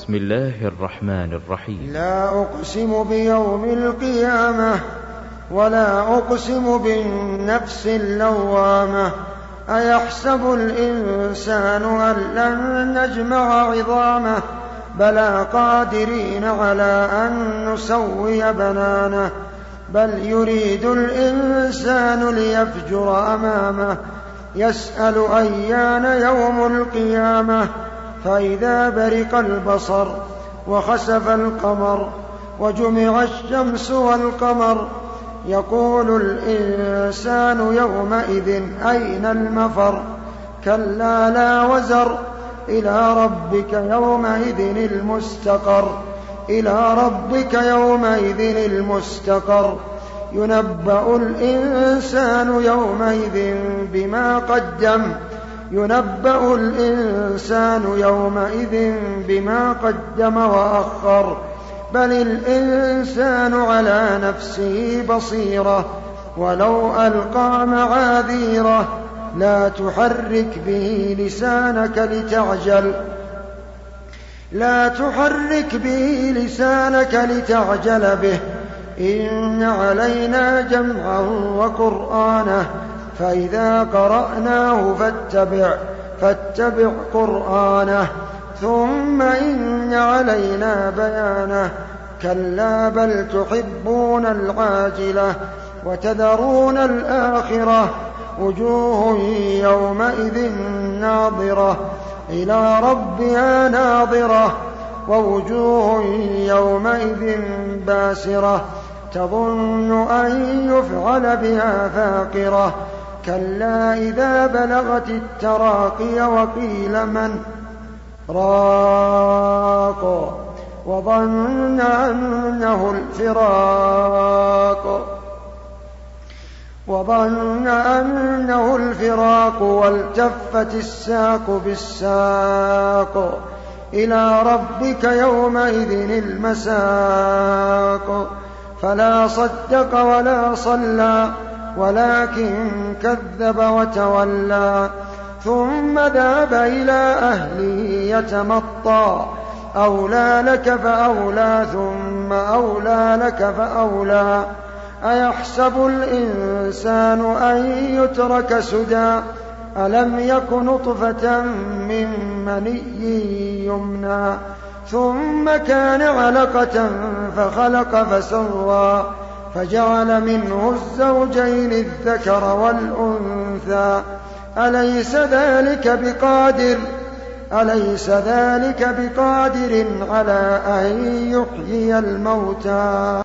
بسم الله الرحمن الرحيم. لا أقسم بيوم القيامة ولا أقسم بالنفس اللوامة أيحسب الإنسان أن لن نجمع عظامه بلى قادرين على أن نسوي بنانه بل يريد الإنسان ليفجر أمامه يسأل أيان يوم القيامة فإذا برق البصر وخسف القمر وجمع الشمس والقمر يقول الإنسان يومئذ أين المفر كلا لا وزر إلى ربك يومئذ المستقر إلى ربك يومئذ المستقر ينبأ الإنسان يومئذ بما قدم ينبأ الإنسان يومئذ بما قدم وأخر بل الإنسان على نفسه بصيرة ولو ألقى معاذيره لا تحرك به لسانك لتعجل به إن علينا جمعه وقرآنه فإذا قرأناه فاتبع قرآنه ثم إن علينا بيانه كلا بل تحبون العاجلة وتذرون الآخرة وجوه يومئذ ناظرة إلى ربها ناظرة ووجوه يومئذ باسرة تظن أن يفعل بها فاقرة كلا إذا بلغت التراقي وقيل من راق وظن أنه الفراق والتفت الساق بالساق إلى ربك يومئذ المساق فلا صدق ولا صلى ولكن كذب وتولى ثم ذهب إلى أهله يتمطى أولى لك فأولى ثم أولى لك فأولى أيحسب الإنسان أن يترك سدى ألم يك نطفة من مني يمنى ثم كان علقة فخلق فسوى فجعل منه الزوجين الذكر والأنثى أليس ذلك بقادر على أن يحيي الموتى